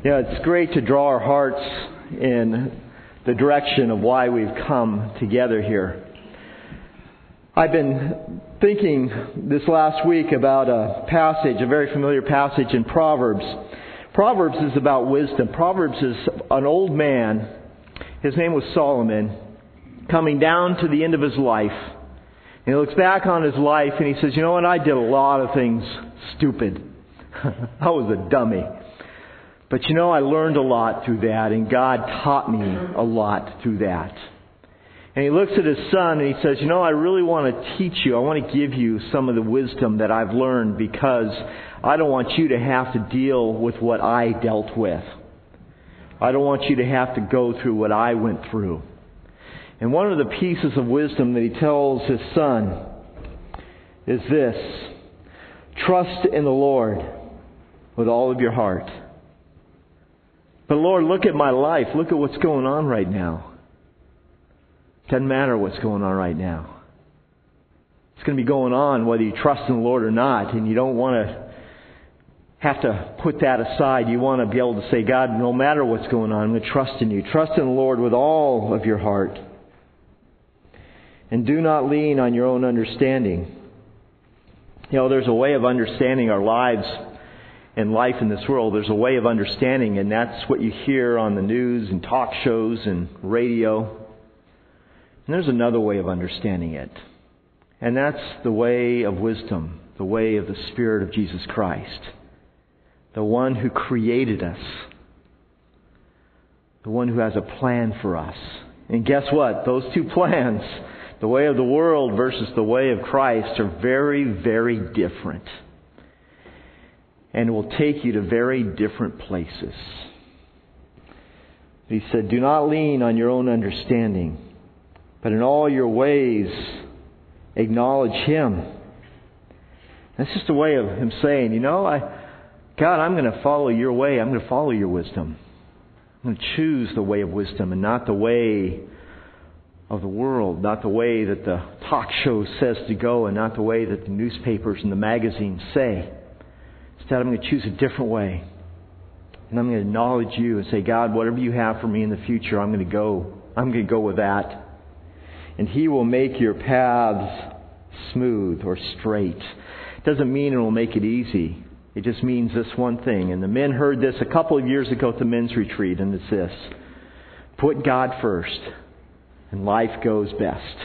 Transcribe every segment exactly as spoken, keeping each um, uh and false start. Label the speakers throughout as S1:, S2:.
S1: Yeah, it's great to draw our hearts in the direction of why we've come together here. I've been thinking this last week about a passage, a very familiar passage in Proverbs. Proverbs is about wisdom. Proverbs is an old man, his name was Solomon, coming down to the end of his life. And he looks back on his life and he says, you know what, I did a lot of things stupid. I was a dummy. But you know, I learned a lot through that, and God taught me a lot through that. And he looks at his son and he says, you know, I really want to teach you. I want to give you some of the wisdom that I've learned, because I don't want you to have to deal with what I dealt with. I don't want you to have to go through what I went through. And one of the pieces of wisdom that he tells his son is this: trust in the Lord with all of your heart. But Lord, look at my life. Look at what's going on right now. Doesn't matter what's going on right now. It's going to be going on whether you trust in the Lord or not. And you don't want to have to put that aside. You want to be able to say, God, no matter what's going on, I'm going to trust in you. Trust in the Lord with all of your heart. And do not lean on your own understanding. You know, there's a way of understanding our lives and life in this world. There's a way of understanding, and that's what you hear on the news and talk shows and radio. And there's another way of understanding it. And that's the way of wisdom, the way of the Spirit of Jesus Christ. The one who created us. The one who has a plan for us. And guess what? Those two plans, the way of the world versus the way of Christ, are very, very different. And will take you to very different places. He said, do not lean on your own understanding, but in all your ways acknowledge Him. That's just a way of Him saying, you know, I, God, I'm going to follow your way. I'm going to follow your wisdom. I'm going to choose the way of wisdom and not the way of the world, not the way that the talk show says to go, and not the way that the newspapers and the magazines say. Instead, I'm going to choose a different way. And I'm going to acknowledge you and say, God, whatever you have for me in the future, I'm going to go. I'm going to go with that. And He will make your paths smooth or straight. It doesn't mean it will make it easy. It just means this one thing. And the men heard this a couple of years ago at the men's retreat, and it's this: put God first, and life goes best.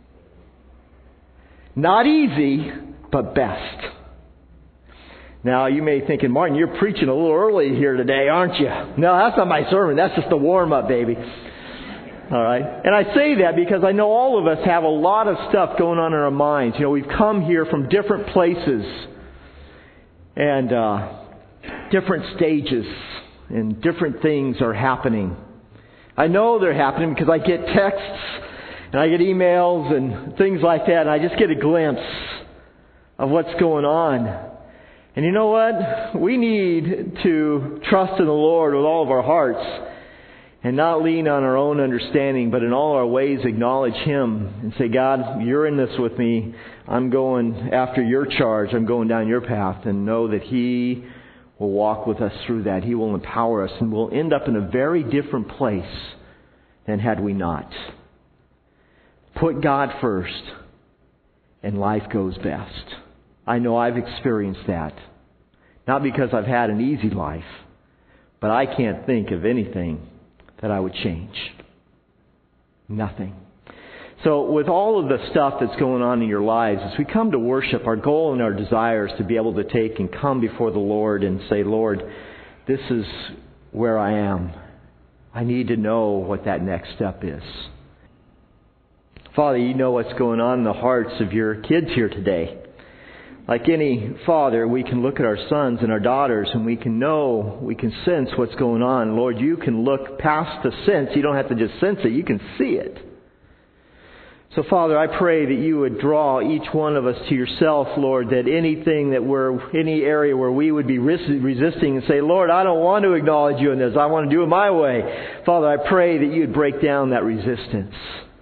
S1: Not easy, but best. Now, you may be thinking, Martin, you're preaching a little early here today, aren't you? No, that's not my sermon. That's just the warm-up, baby. All right? And I say that because I know all of us have a lot of stuff going on in our minds. You know, we've come here from different places and uh, different stages, and different things are happening. I know they're happening because I get texts and I get emails and things like that, and I just get a glimpse of what's going on. And you know what? We need to trust in the Lord with all of our hearts and not lean on our own understanding, but in all our ways acknowledge Him and say, God, you're in this with me. I'm going after your charge. I'm going down your path, and know that He will walk with us through that. He will empower us, and we'll end up in a very different place than had we not. Put God first, and life goes best. I know I've experienced that. Not because I've had an easy life, but I can't think of anything that I would change. Nothing. So with all of the stuff that's going on in your lives, as we come to worship, our goal and our desire is to be able to take and come before the Lord and say, Lord, this is where I am. I need to know what that next step is. Father, you know what's going on in the hearts of your kids here today. Like any father, we can look at our sons and our daughters and we can know, we can sense what's going on. Lord, you can look past the sense. You don't have to just sense it. You can see it. So, Father, I pray that you would draw each one of us to yourself, Lord, that anything that we're, any area where we would be resisting and say, Lord, I don't want to acknowledge you in this. I want to do it my way. Father, I pray that you would break down that resistance.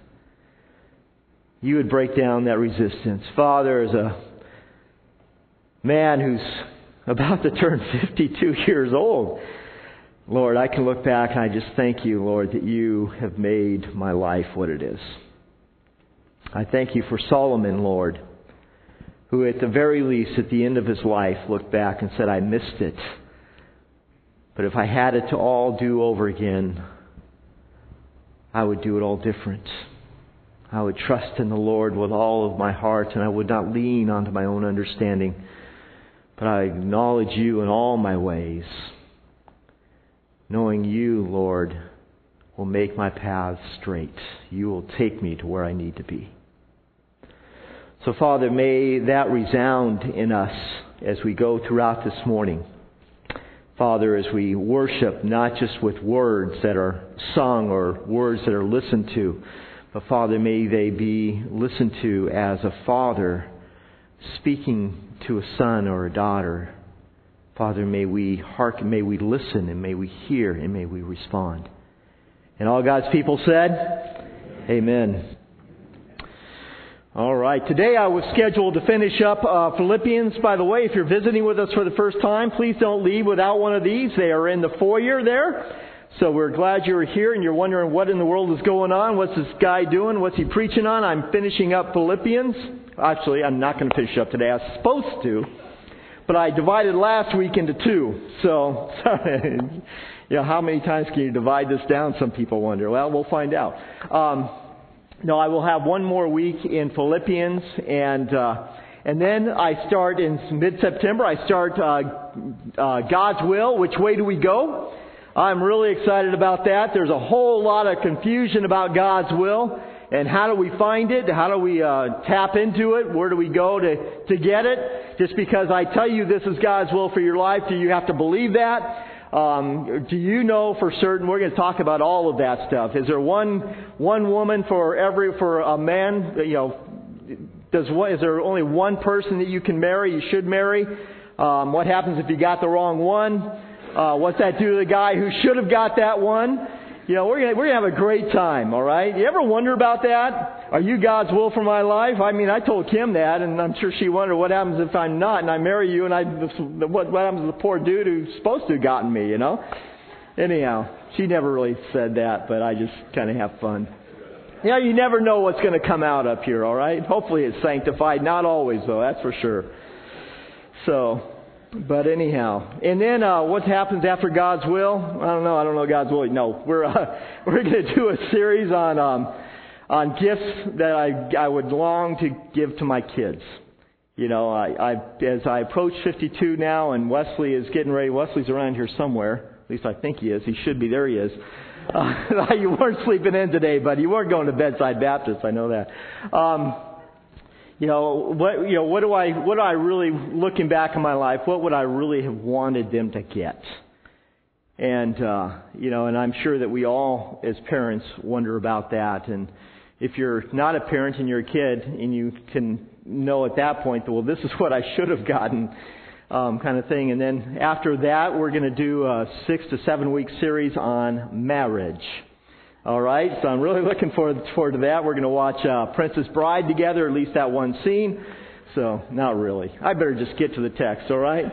S1: You would break down that resistance. Father, as a man who's about to turn fifty-two years old, Lord, I can look back and I just thank you, Lord, that you have made my life what it is. I thank you for Solomon, Lord, who at the very least, at the end of his life, looked back and said, I missed it. But if I had it to all do over again, I would do it all different. I would trust in the Lord with all of my heart, and I would not lean onto my own understanding, but I acknowledge you in all my ways. Knowing you, Lord, will make my paths straight. You will take me to where I need to be. So, Father, may that resound in us as we go throughout this morning. Father, as we worship, not just with words that are sung or words that are listened to, but Father, may they be listened to as a father speaking to a son or a daughter. Father, may we hearken, may we listen, and may we hear, and may we respond. And all God's people said, Amen. All right. Today I was scheduled to finish up uh, Philippians. By the way, if you're visiting with us for the first time, please don't leave without one of these. They are in the foyer there. So we're glad you're here and you're wondering what in the world is going on. What's this guy doing? What's he preaching on? I'm finishing up Philippians. Actually, I'm not going to finish up today. I was supposed to. But I divided last week into two. So, you know, how many times can you divide this down? Some people wonder. Well, we'll find out. Um, no, I will have one more week in Philippians, and uh, and then I start in mid-September. I start uh, uh, God's Will. Which way do we go? I'm really excited about that. There's a whole lot of confusion about God's will. And how do we find it? How do we uh, tap into it? Where do we go to, to get it? Just because I tell you this is God's will for your life, do you have to believe that? Um, do you know for certain? We're going to talk about all of that stuff. Is there one one woman for every for a man? You know, does what? Is there only one person that you can marry? You should marry. Um, what happens if you got the wrong one? Uh, what's that do to the guy who should have got that one? You know, we're gonna we're gonna have a great time, all right? You ever wonder about that? Are you God's will for my life? I mean, I told Kim that, and I'm sure she wondered what happens if I'm not, and I marry you, and I what what happens to the poor dude who's supposed to have gotten me, you know? Anyhow, she never really said that, but I just kind of have fun. You know, you never know what's going to come out up here, all right? Hopefully it's sanctified. Not always, though, that's for sure. So... But anyhow, and then uh, what happens after God's will? I don't know. I don't know God's will. No, we're uh, we're going to do a series on um, on gifts that I I would long to give to my kids. You know, I, I as I approach fifty-two now, and Wesley is getting ready. Wesley's around here somewhere. At least I think he is. He should be. There he is. Uh, you weren't sleeping in today, but you weren't going to Bedside Baptist. I know that. Um, You know, what, you know, what do I, what do I really, looking back in my life, what would I really have wanted them to get? And, uh, you know, and I'm sure that we all, as parents, wonder about that. And if you're not a parent and you're a kid, and you can know at that point, well, this is what I should have gotten, um, kind of thing. And then after that, we're going to do a six to seven week series on marriage. All right, so I'm really looking forward, forward to that. We're going to watch uh, Princess Bride together, at least that one scene. So, not really. I better just get to the text, all right?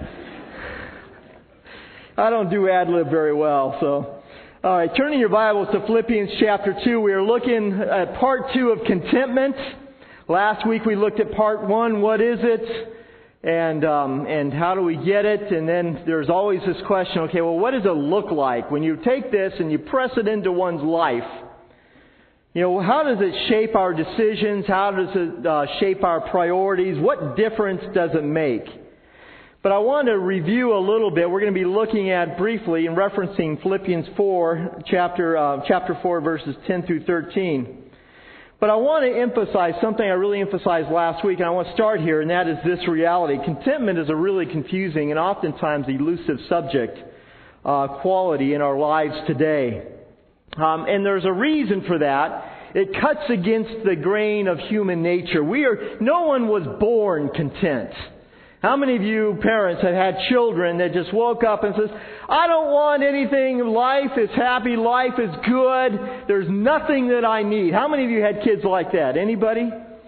S1: I don't do ad-lib very well, so. All right, turning your Bibles to Philippians chapter two. We are looking at part two of contentment. Last week we looked at part one, what is it? And um, and how do we get it? And then there's always this question, okay, well, what does it look like? When you take this and you press it into one's life, you know, how does it shape our decisions? How does it uh, shape our priorities? What difference does it make? But I want to review a little bit. We're going to be looking at briefly and referencing Philippians four, chapter uh, chapter four, verses ten through thirteen. But I want to emphasize something I really emphasized last week, and I want to start here, and that is this reality. Contentment is a really confusing and oftentimes elusive subject, uh, quality in our lives today. Um, and there's a reason for that. It cuts against the grain of human nature. We are, no one was born content. How many of you parents have had children that just woke up and says, I don't want anything. Life is happy. Life is good. There's nothing that I need. How many of you had kids like that? Anybody?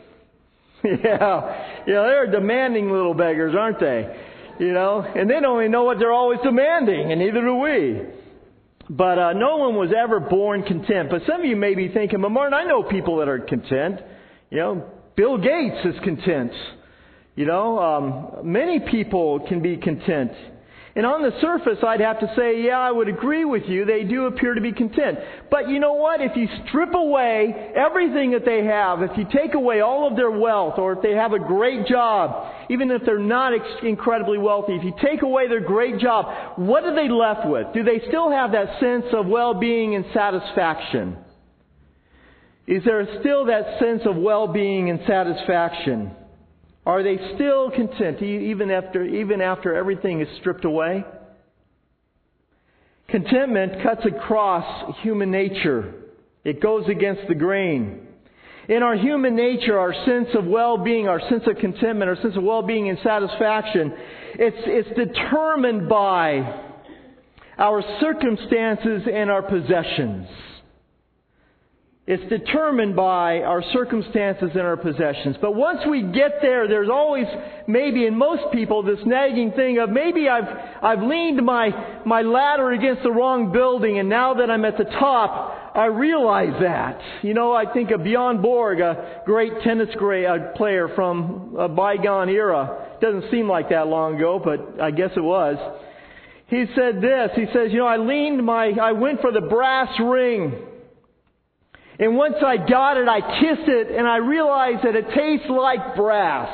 S1: Yeah. Yeah, they're demanding little beggars, aren't they? You know, and they don't even know what they're always demanding, and neither do we. But uh, no one was ever born content. But some of you may be thinking, well, Martin, I know people that are content. You know, Bill Gates is content. You know, um, many people can be content. And on the surface, I'd have to say, yeah, I would agree with you. They do appear to be content. But you know what? If you strip away everything that they have, if you take away all of their wealth, or if they have a great job, even if they're not ex- incredibly wealthy, if you take away their great job, what are they left with? Do they still have that sense of well-being and satisfaction? Is there still that sense of well-being and satisfaction? Are they still content even after even after everything is stripped away? Contentment cuts across human nature. It goes against the grain. In our human nature, our sense of well-being, our sense of contentment, our sense of well-being and satisfaction, it's, it's determined by our circumstances and our possessions. It's determined by our circumstances and our possessions. But once we get there, there's always, maybe in most people, this nagging thing of maybe I've I've leaned my, my ladder against the wrong building, and now that I'm at the top, I realize that. You know, I think of Bjorn Borg, a great tennis player from a bygone era. Doesn't seem like that long ago, but I guess it was. He said this. He says, you know, I leaned my, I went for the brass ring. And once I got it, I kissed it, and I realized that it tastes like brass.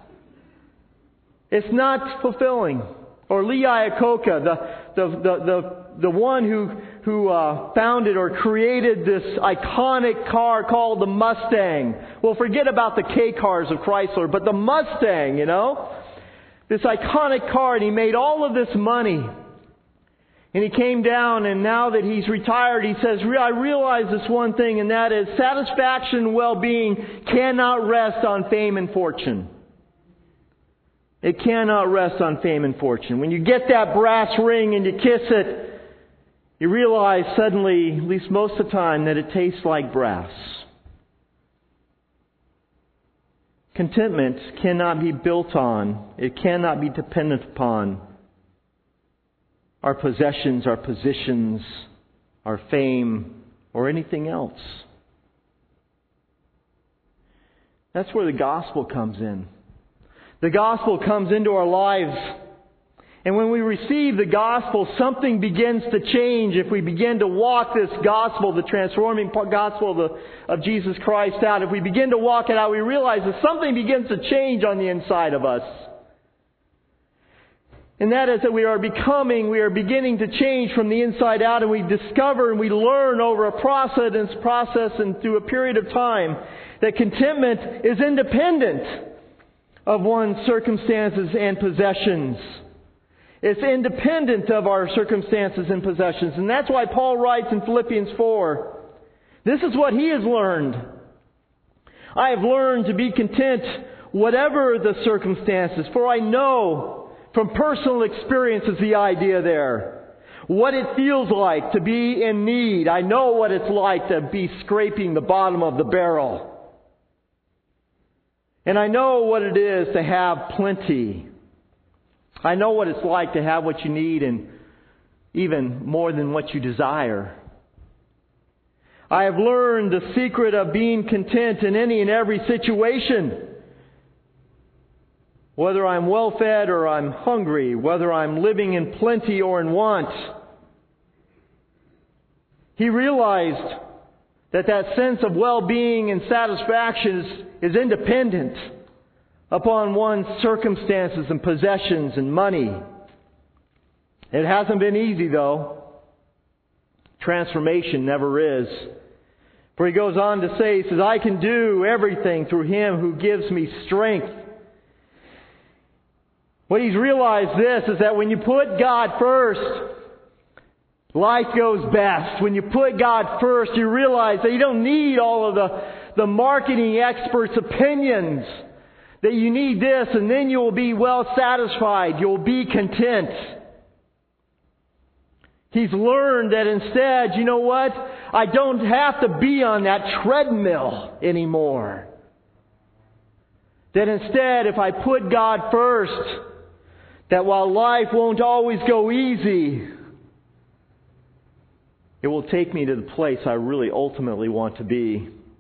S1: It's not fulfilling. Or Lee Iacocca, the the the the, the one who who uh, founded or created this iconic car called the Mustang. Well, forget about the K cars of Chrysler, but the Mustang, you know, this iconic car, and he made all of this money. And he came down, and now that he's retired, he says, I realize this one thing, and that is satisfaction and well-being cannot rest on fame and fortune. It cannot rest on fame and fortune. When you get that brass ring and you kiss it, you realize suddenly, at least most of the time, that it tastes like brass. Contentment cannot be built on. It cannot be dependent upon our possessions, our positions, our fame, or anything else. That's where the gospel comes in. The gospel comes into our lives. And when we receive the gospel, something begins to change. If we begin to walk this gospel, the transforming gospel of, the, of Jesus Christ out, if we begin to walk it out, we realize that something begins to change on the inside of us. And that is that we are becoming, we are beginning to change from the inside out, and we discover and we learn over a process and process and through a period of time that contentment is independent of one's circumstances and possessions. It's independent of our circumstances and possessions. And that's why Paul writes in Philippians four, this is what he has learned. I have learned to be content whatever the circumstances, for I know from personal experience is the idea there. What it feels like to be in need. I know what it's like to be scraping the bottom of the barrel. And I know what it is to have plenty. I know what it's like to have what you need and even more than what you desire. I have learned the secret of being content in any and every situation. Whether I'm well-fed or I'm hungry, whether I'm living in plenty or in want. He realized that that sense of well-being and satisfaction is, is independent upon one's circumstances and possessions and money. It hasn't been easy, though. Transformation never is. For he goes on to say, he says, I can do everything through Him who gives me strength. What he's realized this is that when you put God first, life goes best. When you put God first, you realize that you don't need all of the, the marketing experts' opinions. That you need this, and then you will be well satisfied. You'll be content. He's learned that instead, you know what? I don't have to be on that treadmill anymore. That instead, if I put God first, that while life won't always go easy, it will take me to the place I really ultimately want to be.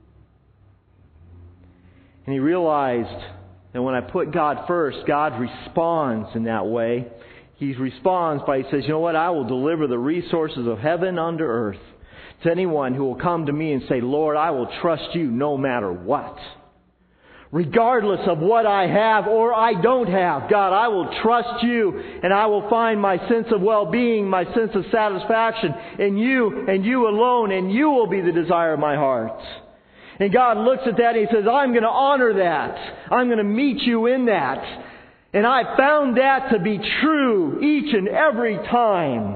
S1: And he realized that when I put God first, God responds in that way. He responds by, he says, you know what, I will deliver the resources of heaven unto earth to anyone who will come to me and say, Lord, I will trust you no matter what. Regardless of what I have or I don't have, God, I will trust you and I will find my sense of well-being, my sense of satisfaction in you and you alone, and you will be the desire of my heart. And God looks at that and He says, I'm going to honor that. I'm going to meet you in that. And I found that to be true each and every time.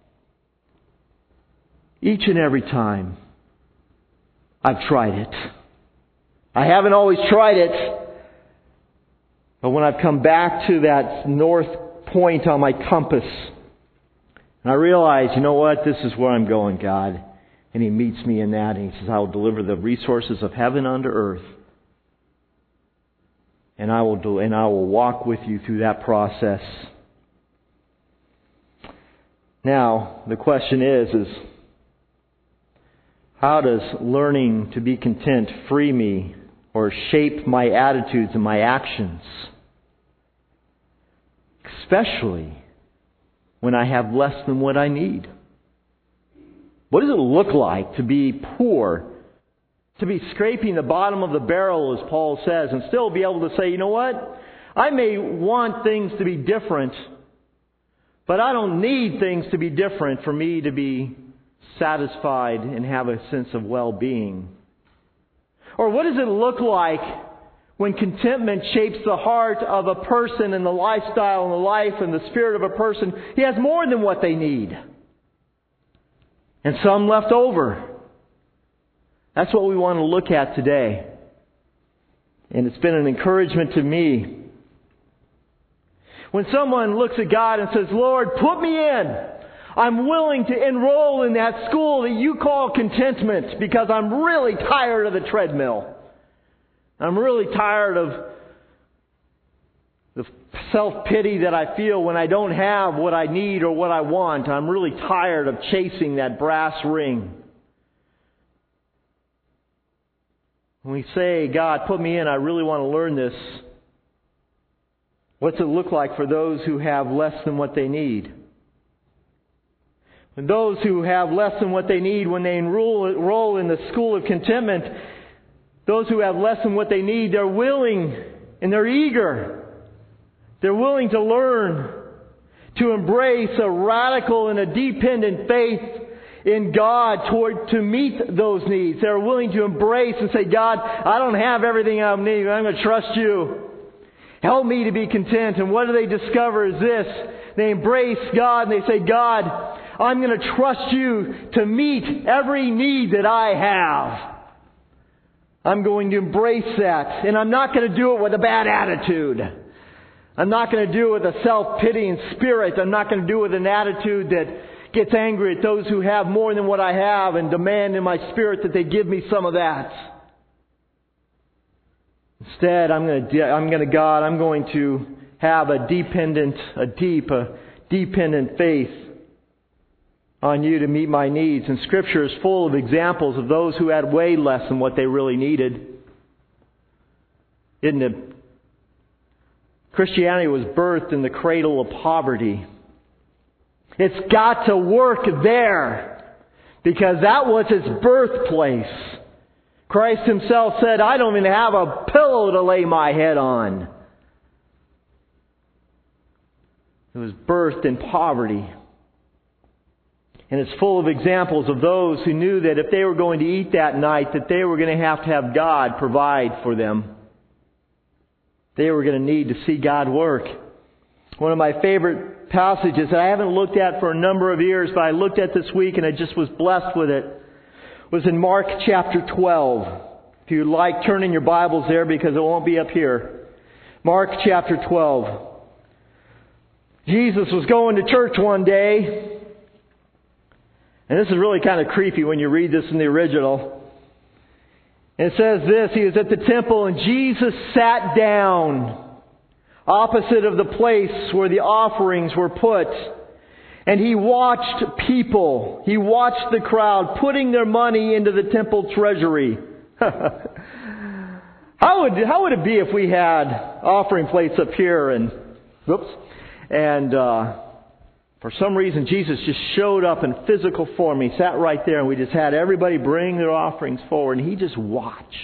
S1: Each and every time I've tried it. I haven't always tried it, but when I've come back to that north point on my compass, and I realize, you know what, this is where I'm going, God. And He meets me in that, and He says, I will deliver the resources of heaven unto earth. And I will do, and I will walk with you through that process. Now, the question is, is how does learning to be content free me or shape my attitudes and my actions? Especially when I have less than what I need. What does it look like to be poor, to be scraping the bottom of the barrel, as Paul says, and still be able to say, you know what? I may want things to be different, but I don't need things to be different for me to be satisfied and have a sense of well-being. Or what does it look like when contentment shapes the heart of a person and the lifestyle and the life and the spirit of a person? He has more than what they need. And some left over. That's what we want to look at today. And it's been an encouragement to me. When someone looks at God and says, Lord, put me in. I'm willing to enroll in that school that you call contentment because I'm really tired of the treadmill. I'm really tired of the self-pity that I feel when I don't have what I need or what I want. I'm really tired of chasing that brass ring. When we say, God, put me in, I really want to learn this. What's it look like for those who have less than what they need? And those who have less than what they need when they enroll, enroll in the school of contentment, those who have less than what they need, they're willing and they're eager. They're willing to learn, to embrace a radical and a dependent faith in God toward to meet those needs. They're willing to embrace and say, God, I don't have everything I need. I'm going to trust you. Help me to be content. And what do they discover is this. They embrace God and they say, God, I'm going to trust you to meet every need that I have. I'm going to embrace that. And I'm not going to do it with a bad attitude. I'm not going to do it with a self-pitying spirit. I'm not going to do it with an attitude that gets angry at those who have more than what I have and demand in my spirit that they give me some of that. Instead, I'm going to, I'm going to God, I'm going to have a dependent, a deep, a dependent faith on you to meet my needs. And Scripture is full of examples of those who had way less than what they really needed. Isn't it? Christianity was birthed in the cradle of poverty. It's got to work there because that was its birthplace. Christ Himself said, I don't even have a pillow to lay my head on. It was birthed in poverty. And it's full of examples of those who knew that if they were going to eat that night, that they were going to have to have God provide for them. They were going to need to see God work. One of my favorite passages that I haven't looked at for a number of years, but I looked at this week and I just was blessed with it, was in Mark chapter twelve. If you'd like, turn in your Bibles there because it won't be up here. Mark chapter twelve. Jesus was going to church one day. And this is really kind of creepy when you read this in the original. And it says this, He was at the temple and Jesus sat down opposite of the place where the offerings were put. And he watched people, he watched the crowd putting their money into the temple treasury. How would how would it be if we had offering plates up here and whoops and uh, for some reason Jesus just showed up in physical form. He sat right there and we just had everybody bring their offerings forward and he just watched.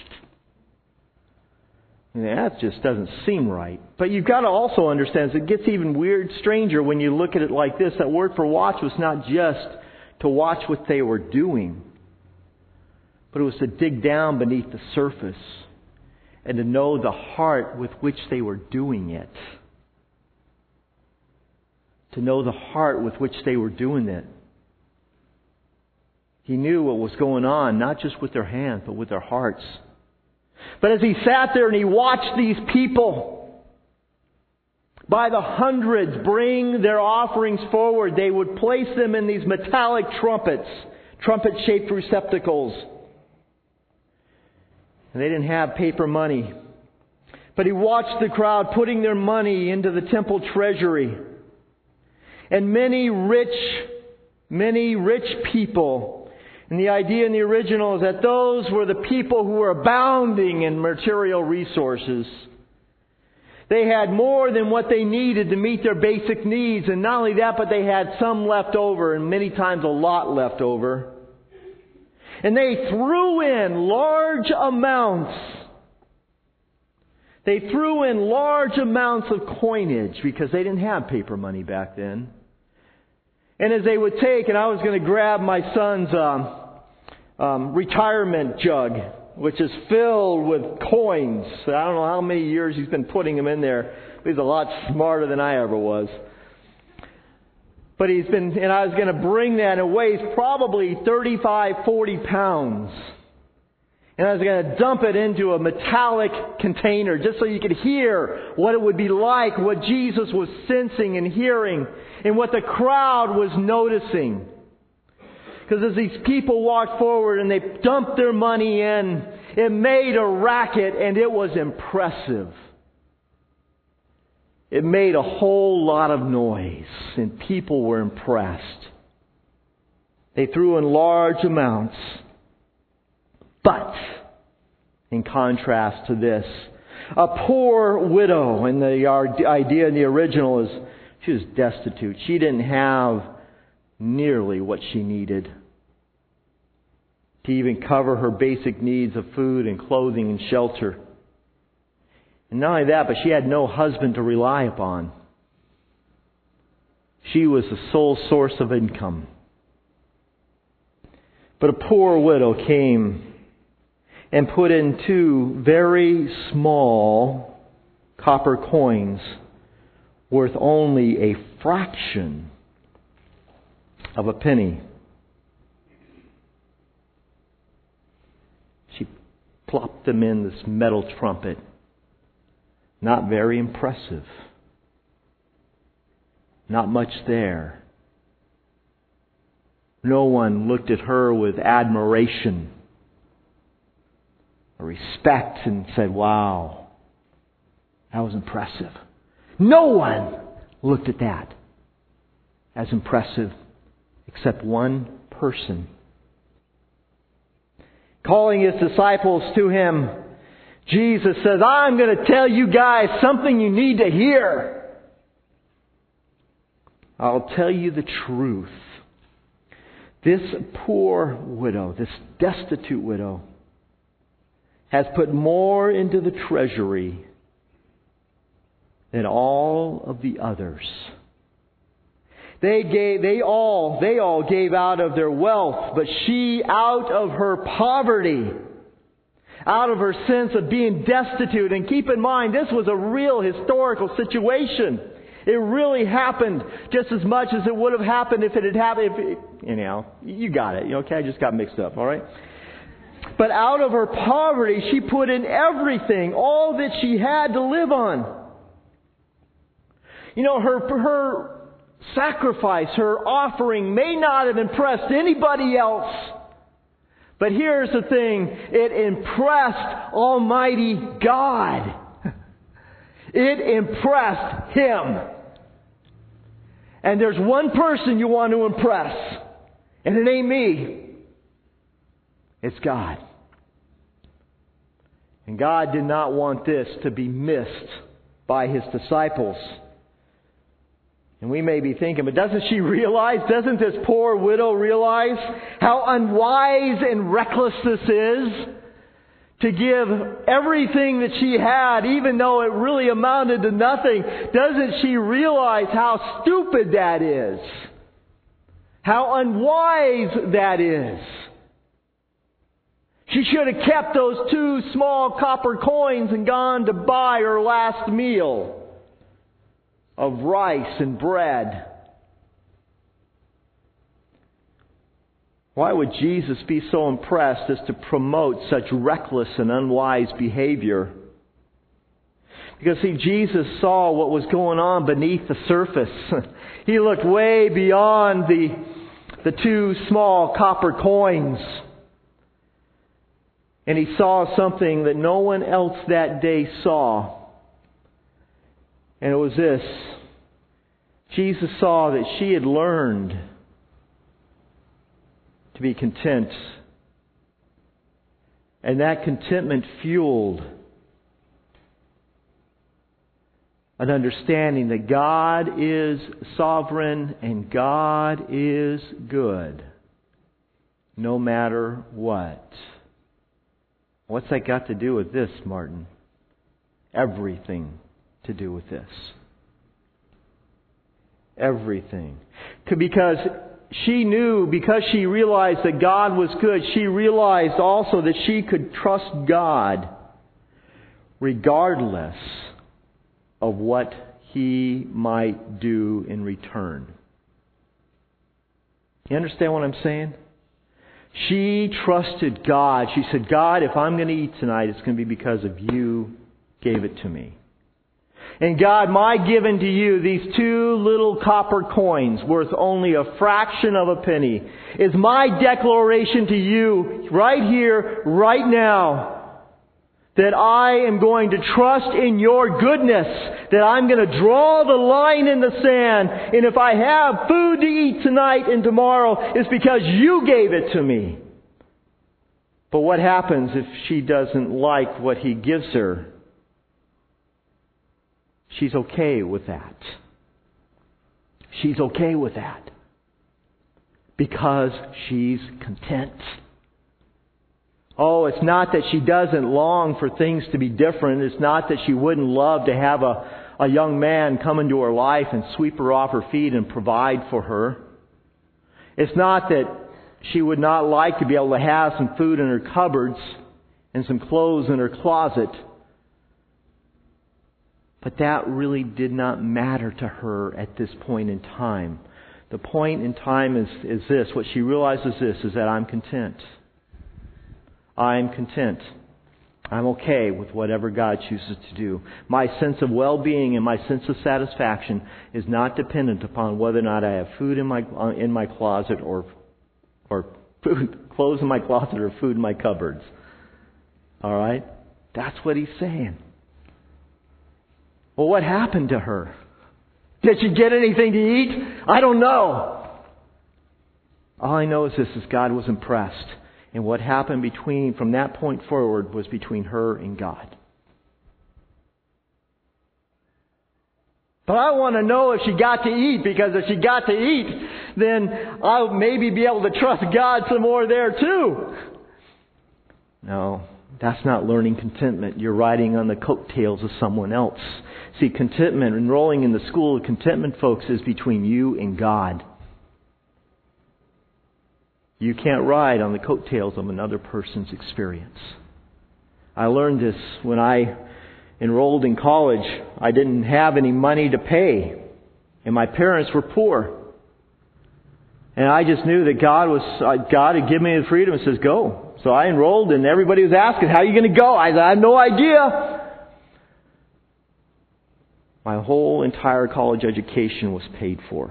S1: And that just doesn't seem right. But you've got to also understand it gets even weird, stranger when you look at it like this. That word for watch was not just to watch what they were doing, but it was to dig down beneath the surface and to know the heart with which they were doing it. To know the heart with which they were doing it. He knew what was going on, not just with their hands, but with their hearts. But as he sat there and he watched these people by the hundreds bring their offerings forward, they would place them in these metallic trumpets, trumpet-shaped receptacles. And they didn't have paper money. But he watched the crowd putting their money into the temple treasury. And many rich, many rich people. And the idea in the original is that those were the people who were abounding in material resources. They had more than what they needed to meet their basic needs. And not only that, but they had some left over, and many times a lot left over. And they threw in large amounts. They threw in large amounts of coinage because they didn't have paper money back then. And as they would take, and I was going to grab my son's um, um, retirement jug, which is filled with coins. I don't know how many years he's been putting them in there. He's a lot smarter than I ever was. But he's been, and I was going to bring that. It weighs probably thirty-five, forty pounds. And I was going to dump it into a metallic container just so you could hear what it would be like, what Jesus was sensing and hearing, and what the crowd was noticing. Because as these people walked forward and they dumped their money in, it made a racket and it was impressive. It made a whole lot of noise, and people were impressed. They threw in large amounts. But, in contrast to this, a poor widow, and the idea in the original is she was destitute. She didn't have nearly what she needed to even cover her basic needs of food and clothing and shelter. And not only that, but she had no husband to rely upon. She was the sole source of income. But a poor widow came and put in two very small copper coins worth only a fraction of a penny. She plopped them in this metal trumpet. Not very impressive. Not much there. No one looked at her with admiration or respect and said, wow, that was impressive. No one looked at that as impressive except one person. Calling his disciples to him, Jesus says, I'm going to tell you guys something you need to hear. I'll tell you the truth. This poor widow, this destitute widow, has put more into the treasury than all of the others. They gave, they all, they all gave out of their wealth, but she out of her poverty, out of her sense of being destitute. And keep in mind, this was a real historical situation. It really happened just as much as it would have happened if it had happened. If it, you know, you got it. Okay, I just got mixed up. All right. But out of her poverty, she put in everything, all that she had to live on. You know, her her sacrifice, her offering may not have impressed anybody else. But here's the thing, it impressed Almighty God. It impressed Him. And there's one person you want to impress. And it ain't me. It's God. And God did not want this to be missed by His disciples. And we may be thinking, but doesn't she realize, doesn't this poor widow realize how unwise and reckless this is? To give everything that she had, even though it really amounted to nothing. Doesn't she realize how stupid that is? How unwise that is? She should have kept those two small copper coins and gone to buy her last meal of rice and bread. Why would Jesus be so impressed as to promote such reckless and unwise behavior? Because, see, Jesus saw what was going on beneath the surface. He looked way beyond the, the two small copper coins. And He saw something that no one else that day saw. And it was this. Jesus saw that she had learned to be content. And that contentment fueled an understanding that God is sovereign and God is good, no matter what. What's that got to do with this, Martin? Everything to do with this. Everything. Because she knew, because she realized that God was good, she realized also that she could trust God regardless of what He might do in return. You understand what I'm saying? She trusted God. She said, God, if I'm going to eat tonight, it's going to be because of You gave it to me. And God, my given to You, these two little copper coins worth only a fraction of a penny, is my declaration to You right here, right now, that I am going to trust in Your goodness, that I'm going to draw the line in the sand, and if I have food to eat tonight and tomorrow, it's because You gave it to me. But what happens if she doesn't like what He gives her? She's okay with that. She's okay with that. Because she's content. Oh, it's not that she doesn't long for things to be different. It's not that she wouldn't love to have a, a young man come into her life and sweep her off her feet and provide for her. It's not that she would not like to be able to have some food in her cupboards and some clothes in her closet. But that really did not matter to her at this point in time. The point in time is, is this. What she realizes this is that I'm content. I'm content. I'm okay with whatever God chooses to do. My sense of well-being and my sense of satisfaction is not dependent upon whether or not I have food in my in my closet or or food, clothes in my closet or food in my cupboards. All right? That's what he's saying. Well, what happened to her? Did she get anything to eat? I don't know. All I know is this, is God was impressed. And what happened between, from that point forward, was between her and God. But I want to know if she got to eat, because if she got to eat, then I'll maybe be able to trust God some more there too. No, that's not learning contentment. You're riding on the coattails of someone else. See, contentment, enrolling in the school of contentment, folks, is between you and God. You can't ride on the coattails of another person's experience. I learned this when I enrolled in college. I didn't have any money to pay, and my parents were poor. And I just knew that God was God had given me the freedom and says, go. So I enrolled, and everybody was asking, how are you going to go? I said, I have no idea. My whole entire college education was paid for.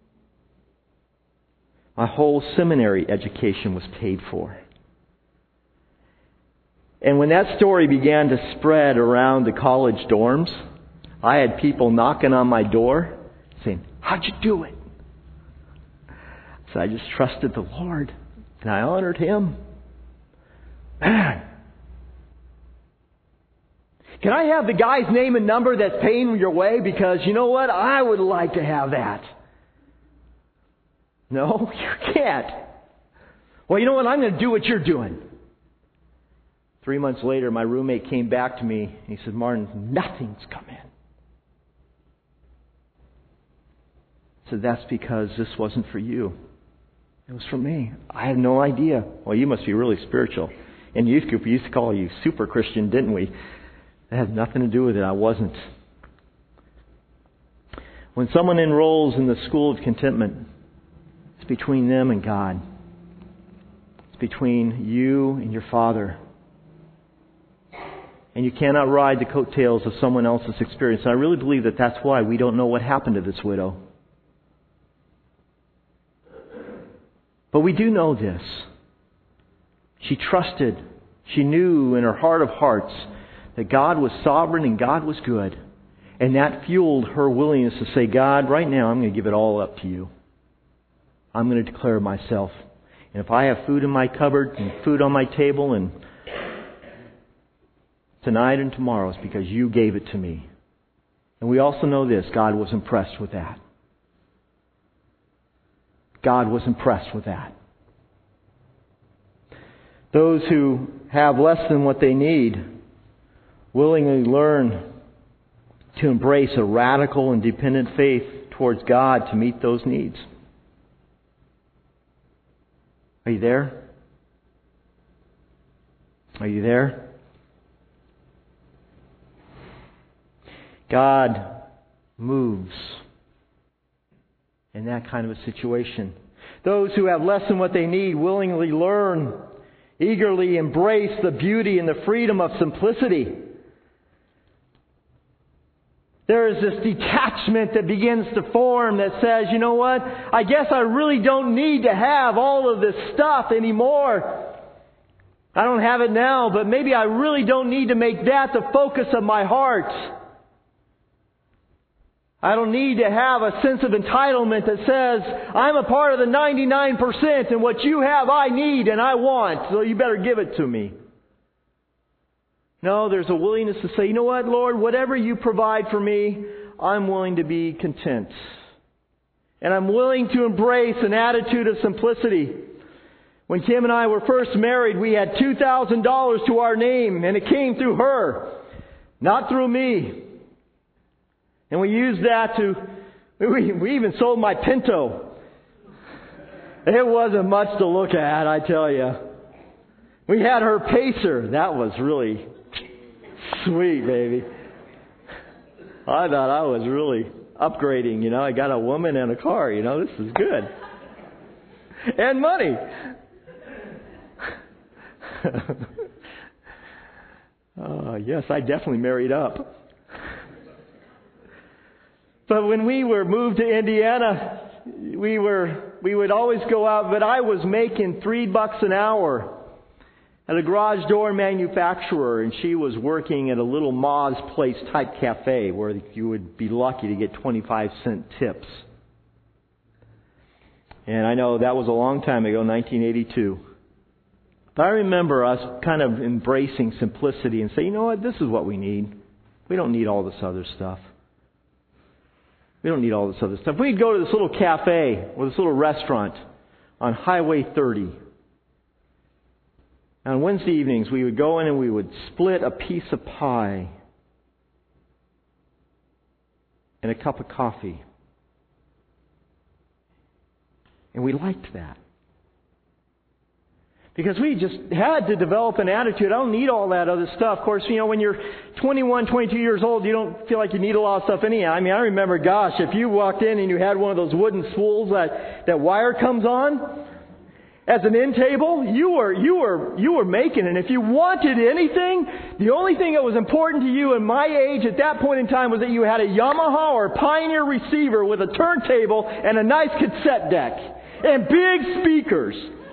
S1: My whole seminary education was paid for. And when that story began to spread around the college dorms, I had people knocking on my door saying, how'd you do it? So I just trusted the Lord, and I honored Him. Man. Can I have the guy's name and number that's paying your way? Because you know what? I would like to have that. No, you can't. Well, you know what? I'm going to do what you're doing. Three months later, my roommate came back to me. And he said, Martin, nothing's come in. I said, that's because this wasn't for you. It was for me. I had no idea. Well, you must be really spiritual. In youth group, we used to call you super Christian, didn't we? It had nothing to do with it. I wasn't. When someone enrolls in the school of contentment, it's between them and God. It's between you and your Father. And you cannot ride the coattails of someone else's experience. And I really believe that that's why we don't know what happened to this widow. But we do know this. She trusted. She knew in her heart of hearts that God was sovereign and God was good. And that fueled her willingness to say, God, right now I'm going to give it all up to you. I'm going to declare myself. And if I have food in my cupboard and food on my table and tonight and tomorrow, it's because you gave it to me. And we also know this, God was impressed with that. God was impressed with that. Those who have less than what they need willingly learn to embrace a radical and dependent faith towards God to meet those needs. Are you there? Are you there? God moves in that kind of a situation. Those who have less than what they need willingly learn, eagerly embrace the beauty and the freedom of simplicity. There is this detachment that begins to form that says, you know what? I guess I really don't need to have all of this stuff anymore. I don't have it now, but maybe I really don't need to make that the focus of my heart. I don't need to have a sense of entitlement that says, I'm a part of the ninety-nine percent and what you have I need and I want, so you better give it to me. No, there's a willingness to say, you know what, Lord, whatever you provide for me, I'm willing to be content. And I'm willing to embrace an attitude of simplicity. When Kim and I were first married, we had two thousand dollars to our name, and it came through her, not through me. And we used that to, we, we even sold my Pinto. It wasn't much to look at, I tell you. We had her Pacer. That was really sweet, baby. I thought I was really upgrading, you know. I got a woman and a car, you know. This is good. And money. uh, yes, I definitely married up. But when we were moved to Indiana, we were we would always go out, but I was making three bucks an hour at a garage door manufacturer, and she was working at a little Ma's Place type cafe where you would be lucky to get twenty-five cent tips. And I know that was a long time ago, nineteen eighty-two. But I remember us kind of embracing simplicity and say, you know what, this is what we need. We don't need all this other stuff. We don't need all this other stuff. We'd go to this little cafe or this little restaurant on Highway thirty. On Wednesday evenings, we would go in and we would split a piece of pie and a cup of coffee. And we liked that. Because we just had to develop an attitude. I don't need all that other stuff. Of course, you know, when you're twenty-one, twenty-two years old, you don't feel like you need a lot of stuff anyhow. I mean, I remember, gosh, if you walked in and you had one of those wooden spools that, that wire comes on as an end table, you were, you were, you were making it. And if you wanted anything, the only thing that was important to you in my age at that point in time was that you had a Yamaha or Pioneer receiver with a turntable and a nice cassette deck and big speakers.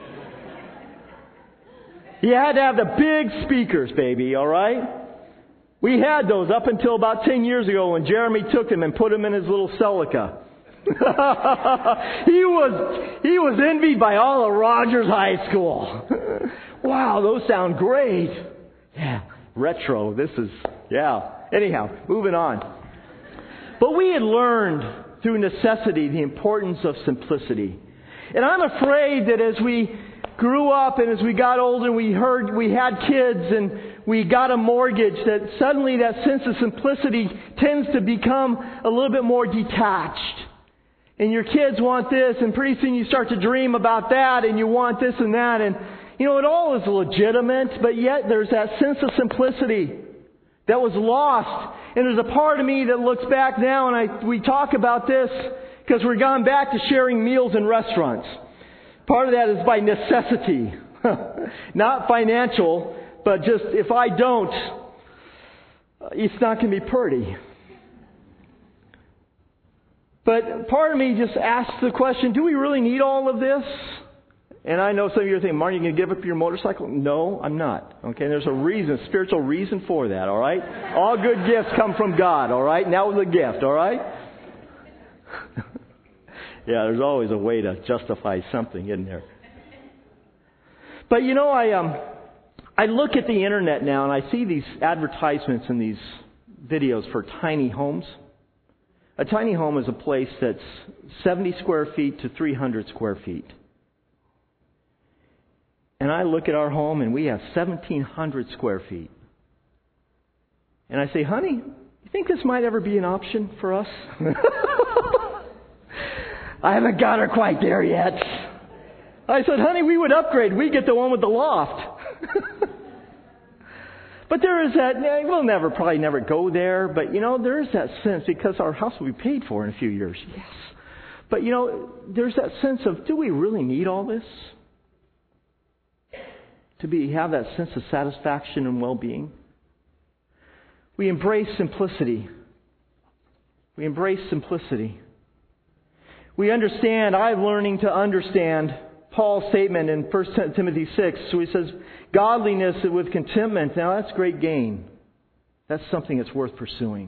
S1: You had to have the big speakers, baby, all right? We had those up until about ten years ago when Jeremy took them and put them in his little Celica. he was he was envied by all of Rogers High School. Wow, those sound great. Yeah, retro. This is, yeah. Anyhow, moving on. But we had learned through necessity the importance of simplicity. And I'm afraid that as we grew up and as we got older, we heard we had kids and we got a mortgage, that suddenly that sense of simplicity tends to become a little bit more detached. And your kids want this, and pretty soon you start to dream about that, and you want this and that. And, you know, it all is legitimate, but yet there's that sense of simplicity that was lost. And there's a part of me that looks back now, and I we talk about this because we're gone back to sharing meals in restaurants. Part of that is by necessity. Not financial, but just if I don't, it's not going to be pretty. But part of me just asks the question, do we really need all of this? And I know some of you are thinking, Martin, you going to give up your motorcycle? No, I'm not. Okay, there's a reason, a spiritual reason for that, all right? All good gifts come from God, all right? And that was a gift, all right? Yeah, there's always a way to justify something, isn't there? But you know, I um, I look at the internet now and I see these advertisements and these videos for tiny homes. A tiny home is a place that's seventy square feet to three hundred square feet. And I look at our home and we have seventeen hundred square feet. And I say, honey, you think this might ever be an option for us? I haven't got her quite there yet. I said, honey, we would upgrade. We get the one with the loft. But there is that, we'll never, probably never go there, but you know, there is that sense, because our house will be paid for in a few years. Yes. But you know, there's that sense of, do we really need all this? To be have that sense of satisfaction and well-being? We embrace simplicity. We embrace simplicity. We understand, I'm learning to understand Paul's statement in First Timothy six, so he says, godliness with contentment. Now that's great gain. That's something that's worth pursuing.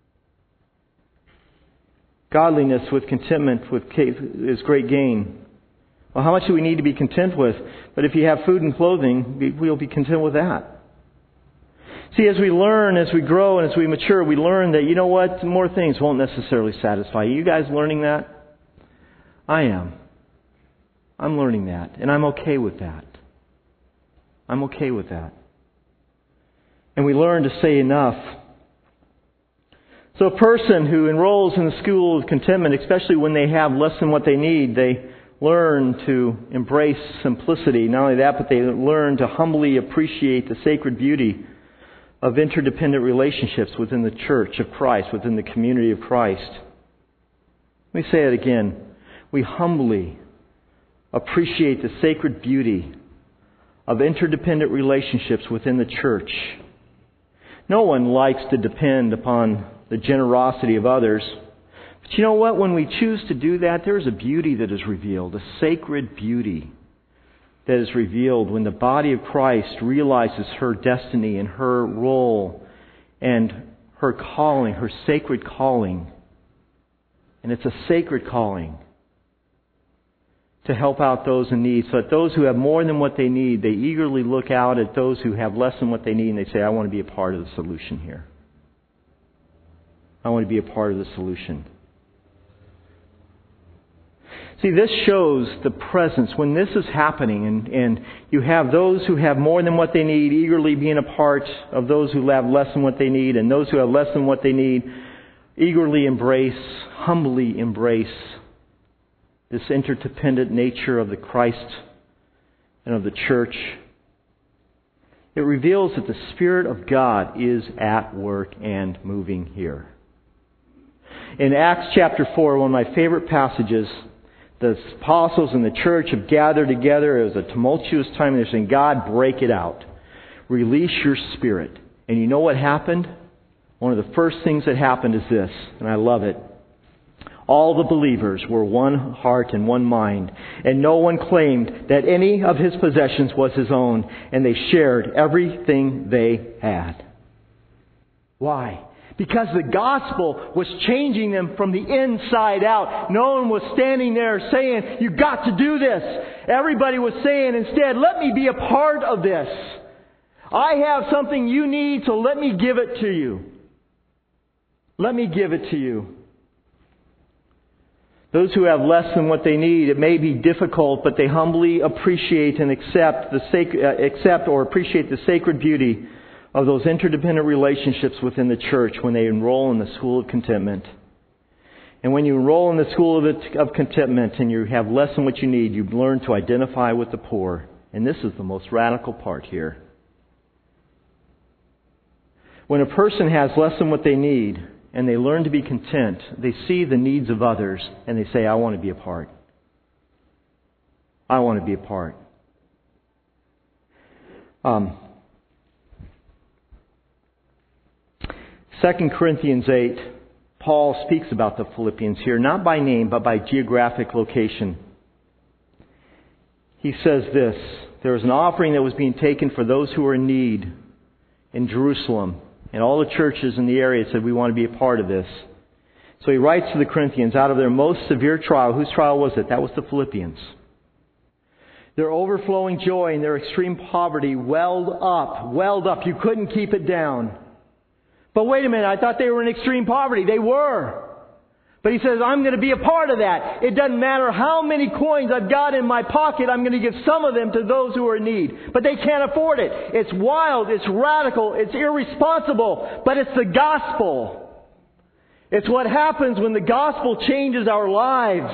S1: Godliness with contentment with is great gain. Well, how much do we need to be content with? But if you have food and clothing, we'll be content with that. See, as we learn, as we grow, and as we mature, we learn that, you know what, more things won't necessarily satisfy you. You guys learning that? I am. I'm learning that, and I'm okay with that. I'm okay with that. And we learn to say enough. So a person who enrolls in the school of contentment, especially when they have less than what they need, they learn to embrace simplicity. Not only that, but they learn to humbly appreciate the sacred beauty of interdependent relationships within the church of Christ, within the community of Christ. Let me say it again. We humbly appreciate the sacred beauty of interdependent relationships within the church. No one likes to depend upon the generosity of others. But you know what? When we choose to do that, there is a beauty that is revealed, a sacred beauty that is revealed when the body of Christ realizes her destiny and her role and her calling, her sacred calling. And it's a sacred calling to help out those in need, so that those who have more than what they need, they eagerly look out at those who have less than what they need, and they say, I want to be a part of the solution here. I want to be a part of the solution. See, this shows the presence. When this is happening, and, and you have those who have more than what they need eagerly being a part of those who have less than what they need, and those who have less than what they need eagerly embrace, humbly embrace this interdependent nature of the Christ and of the church. It reveals that the Spirit of God is at work and moving here. In Acts chapter four, one of my favorite passages, the apostles and the church have gathered together. It was a tumultuous time. They're saying, God, break it out. Release your Spirit. And you know what happened? One of the first things that happened is this, and I love it. All the believers were one heart and one mind, and no one claimed that any of his possessions was his own, and they shared everything they had. Why? Because the gospel was changing them from the inside out. No one was standing there saying, "You've got to do this." Everybody was saying instead, "Let me be a part of this. I have something you need, so let me give it to you. Let me give it to you." Those who have less than what they need, it may be difficult, but they humbly appreciate and accept the sac- uh, accept or appreciate the sacred beauty of those interdependent relationships within the church when they enroll in the school of contentment. And when you enroll in the school of, it, of contentment and you have less than what you need, you learn to identify with the poor. And this is the most radical part here. When a person has less than what they need and they learn to be content, they see the needs of others and they say, "I want to be a part. I want to be a part." Um, Second Corinthians eight, Paul speaks about the Philippians here, not by name, but by geographic location. He says this: there was an offering that was being taken for those who were in need in Jerusalem. And all the churches in the area said, "We want to be a part of this." So he writes to the Corinthians, out of their most severe trial. Whose trial was it? That was the Philippians. Their overflowing joy and their extreme poverty welled up, welled up. You couldn't keep it down. But wait a minute, I thought they were in extreme poverty. They were. But he says, "I'm going to be a part of that. It doesn't matter how many coins I've got in my pocket, I'm going to give some of them to those who are in need." But they can't afford it. It's wild, it's radical, it's irresponsible, but it's the gospel. It's what happens when the gospel changes our lives.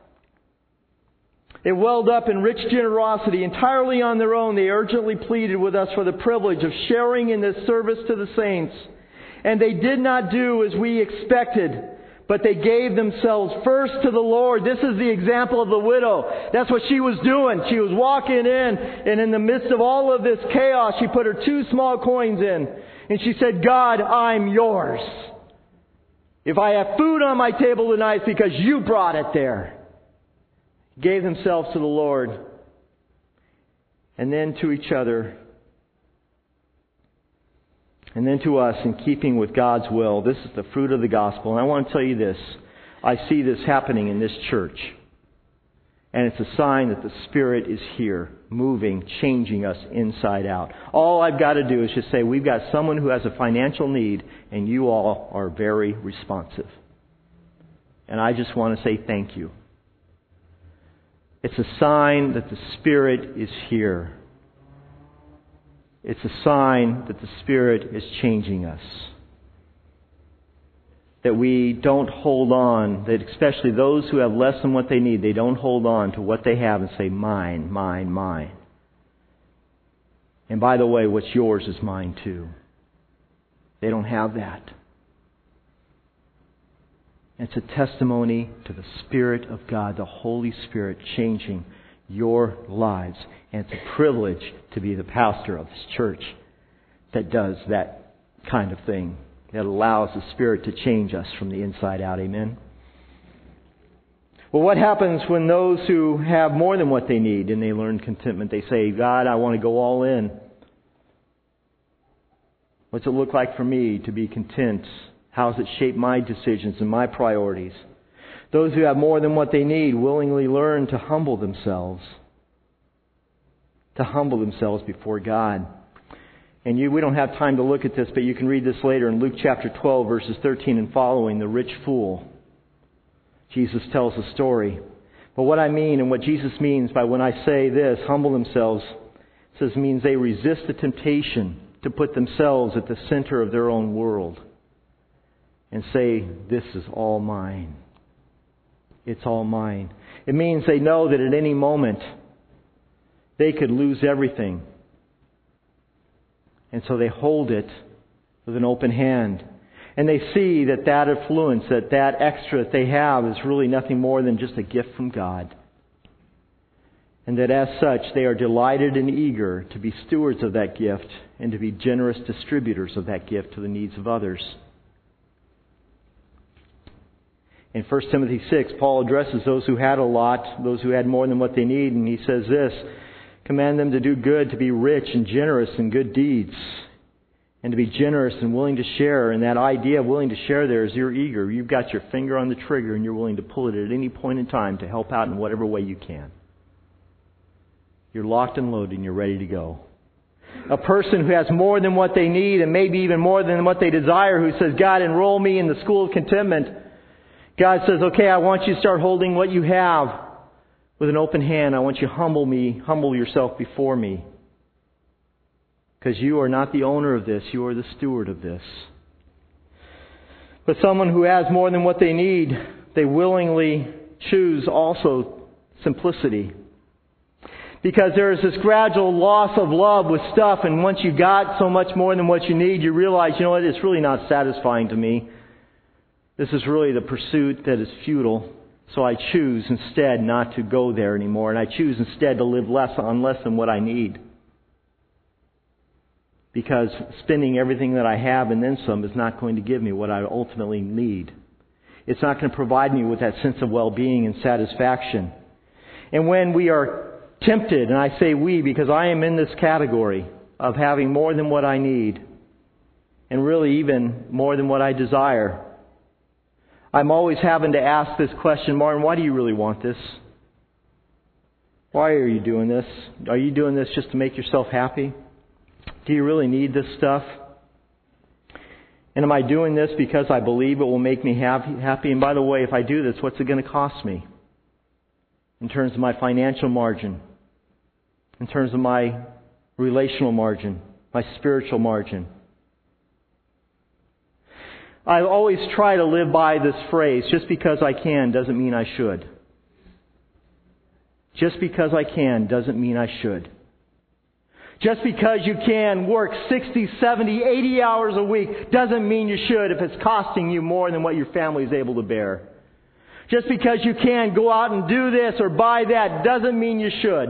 S1: It welled up in rich generosity. Entirely on their own, they urgently pleaded with us for the privilege of sharing in this service to the saints. And they did not do as we expected, but they gave themselves first to the Lord. This is the example of the widow. That's what she was doing. She was walking in, and in the midst of all of this chaos, she put her two small coins in. And she said, "God, I'm yours. If I have food on my table tonight, it's because you brought it there." Gave themselves to the Lord. And then to each other. And then to us, in keeping with God's will. This is the fruit of the gospel. And I want to tell you this. I see this happening in this church. And it's a sign that the Spirit is here, moving, changing us inside out. All I've got to do is just say, we've got someone who has a financial need, and you all are very responsive. And I just want to say thank you. It's a sign that the Spirit is here. It's a sign that the Spirit is changing us. That we don't hold on, that especially those who have less than what they need, they don't hold on to what they have and say, "Mine, mine, mine." And by the way, what's yours is mine too. They don't have that. It's a testimony to the Spirit of God, the Holy Spirit changing your lives. And it's a privilege to be the pastor of this church that does that kind of thing, that allows the Spirit to change us from the inside out. Amen? Well, what happens when those who have more than what they need and they learn contentment, they say, "God, I want to go all in. What's it look like for me to be content? How does it shape my decisions and my priorities?" Those who have more than what they need willingly learn to humble themselves. To humble themselves before God. And you, we don't have time to look at this, but you can read this later in Luke chapter twelve, verses thirteen and following, the rich fool. Jesus tells a story. But what I mean and what Jesus means by when I say this, humble themselves, says means they resist the temptation to put themselves at the center of their own world and say, "This is all mine. It's all mine." It means they know that at any moment they could lose everything. And so they hold it with an open hand. And they see that that affluence, that that extra that they have is really nothing more than just a gift from God. And that as such, they are delighted and eager to be stewards of that gift and to be generous distributors of that gift to the needs of others. In First Timothy six, Paul addresses those who had a lot, those who had more than what they need, and he says this: "Command them to do good, to be rich and generous in good deeds, and to be generous and willing to share. And that idea of willing to share there is you're eager. You've got your finger on the trigger and you're willing to pull it at any point in time to help out in whatever way you can. You're locked and loaded and you're ready to go. A person who has more than what they need and maybe even more than what they desire, who says, God, enroll me in the school of contentment. God says, okay, I want you to start holding what you have with an open hand. I want you to humble me, humble yourself before me. Because you are not the owner of this, you are the steward of this. But someone who has more than what they need, they willingly choose also simplicity. Because there is this gradual loss of love with stuff, and once you got so much more than what you need, you realize, you know what, it's really not satisfying to me. This is really the pursuit that is futile. So I choose instead not to go there anymore, and I choose instead to live less on less than what I need. Because spending everything that I have and then some is not going to give me what I ultimately need. It's not going to provide me with that sense of well-being and satisfaction. And when we are tempted, and I say we because I am in this category of having more than what I need, and really even more than what I desire, I'm always having to ask this question, Martin, why do you really want this? Why are you doing this? Are you doing this just to make yourself happy? Do you really need this stuff? And am I doing this because I believe it will make me happy? And by the way, if I do this, what's it going to cost me? In terms of my financial margin, in terms of my relational margin, my spiritual margin. I always try to live by this phrase, just because I can doesn't mean I should. Just because I can doesn't mean I should. Just because you can work sixty, seventy, eighty hours a week doesn't mean you should if it's costing you more than what your family is able to bear. Just because you can go out and do this or buy that doesn't mean you should.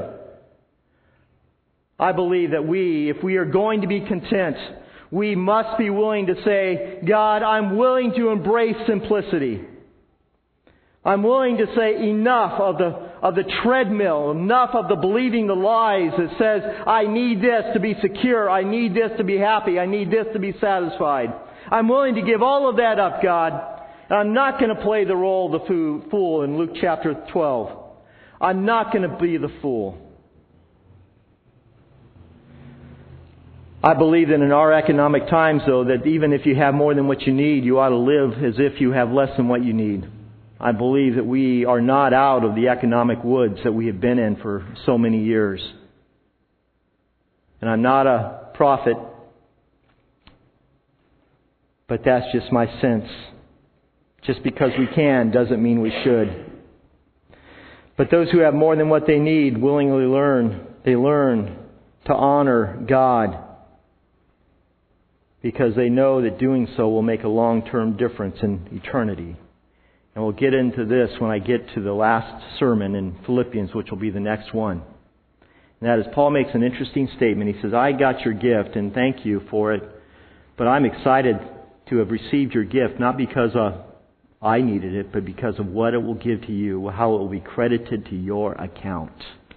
S1: I believe that we, if we are going to be content, we must be willing to say, God, I'm willing to embrace simplicity. I'm willing to say enough of the of the treadmill, enough of the believing the lies that says, I need this to be secure, I need this to be happy, I need this to be satisfied. I'm willing to give all of that up, God. And I'm not going to play the role of the fool in Luke chapter twelve. I'm not going to be the fool. I believe that in our economic times, though, that even if you have more than what you need, you ought to live as if you have less than what you need. I believe that we are not out of the economic woods that we have been in for so many years. And I'm not a prophet, but that's just my sense. Just because we can doesn't mean we should. But those who have more than what they need willingly learn. They learn to honor God because they know that doing so will make a long-term difference in eternity. And we'll get into this when I get to the last sermon in Philippians, which will be the next one. And that is, Paul makes an interesting statement. He says, I got your gift and thank you for it, but I'm excited to have received your gift, not because uh, I needed it, but because of what it will give to you, how it will be credited to your account.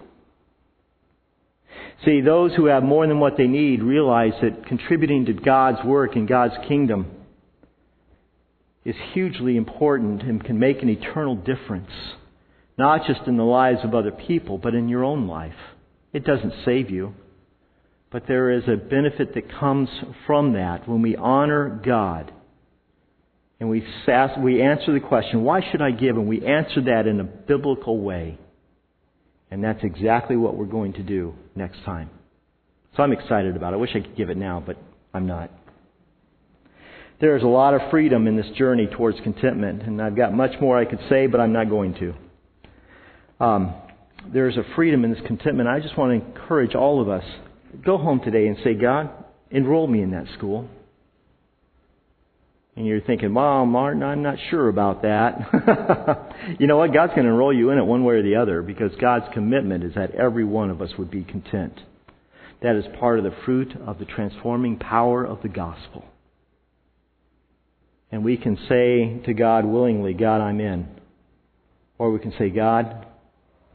S1: See, those who have more than what they need realize that contributing to God's work in God's kingdom is hugely important and can make an eternal difference. Not just in the lives of other people, but in your own life. It doesn't save you. But there is a benefit that comes from that when we honor God. And we ask, we answer the question, why should I give? And we answer that in a biblical way. And that's exactly what we're going to do next time. So I'm excited about it. I wish I could give it now, but I'm not. There is a lot of freedom in this journey towards contentment. And I've got much more I could say, but I'm not going to. Um, there is a freedom in this contentment. I just want to encourage all of us. Go home today and say, God, enroll me in that school. And you're thinking, well, Martin, I'm not sure about that. You know what? God's going to enroll you in it one way or the other, because God's commitment is that every one of us would be content. That is part of the fruit of the transforming power of the gospel. And we can say to God willingly, God, I'm in. Or we can say, God,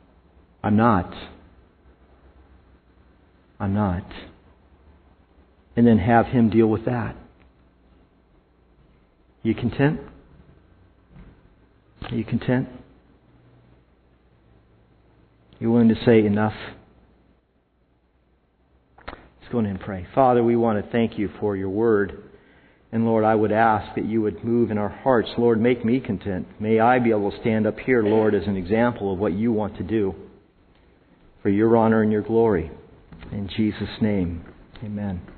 S1: I'm not. I'm not. and then have Him deal with that. You content? Are you content? You willing to say enough? Let's go in and pray. Father, we want to thank You for Your Word. And Lord, I would ask that You would move in our hearts. Lord, make me content. May I be able to stand up here, Lord, as an example of what You want to do for Your honor and Your glory. In Jesus' name, amen.